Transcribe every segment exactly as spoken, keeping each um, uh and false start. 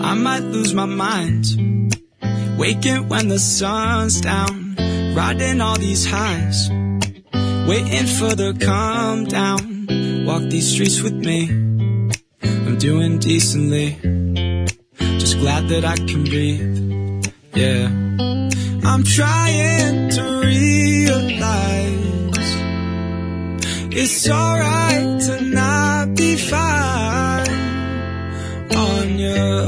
I might lose my mind, waking when the sun's down, riding all these highs, waiting for the calm down. Walk these streets with me, I'm doing decently, just glad that I can breathe, yeah. I'm trying to realize it's alright to not be fine on your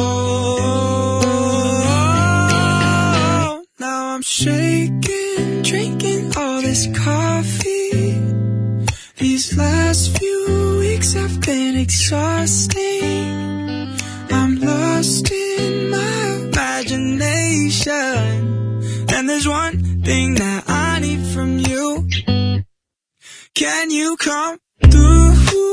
own. Now I'm shaking, drinking all this coffee. These last few weeks have been exhausting. I'm lost in my imagination, and there's one thing that I need from you. Can you come through?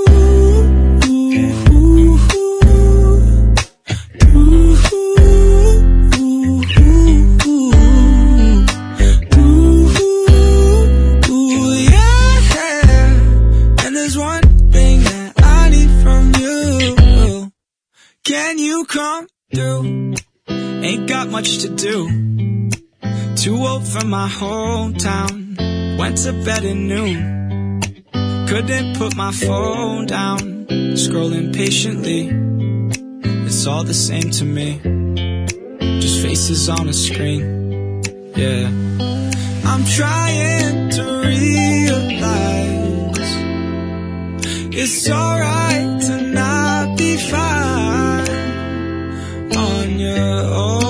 Can you come through? Ain't got much to do, too old for my hometown. Went to bed at noon, couldn't put my phone down. Scrolling patiently, it's all the same to me, just faces on a screen, yeah. I'm trying to realize it's alright to not be fine on your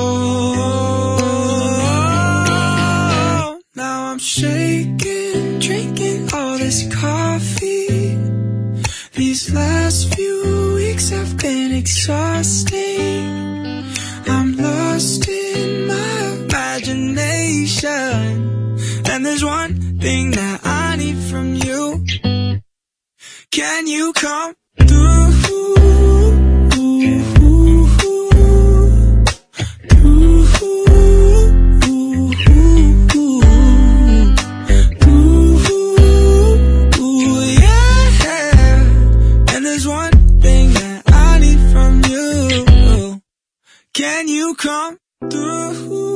own. Now I'm shaking, drinking all this coffee. These last few weeks have been exhausting. I'm lost in my imagination, and there's one thing that I need from you. Can you come through? Can you come through?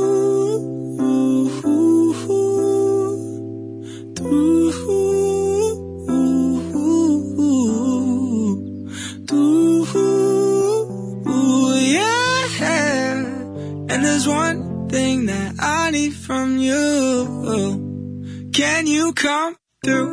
Through, through, yeah. And there's one thing that I need from you. Can you come through?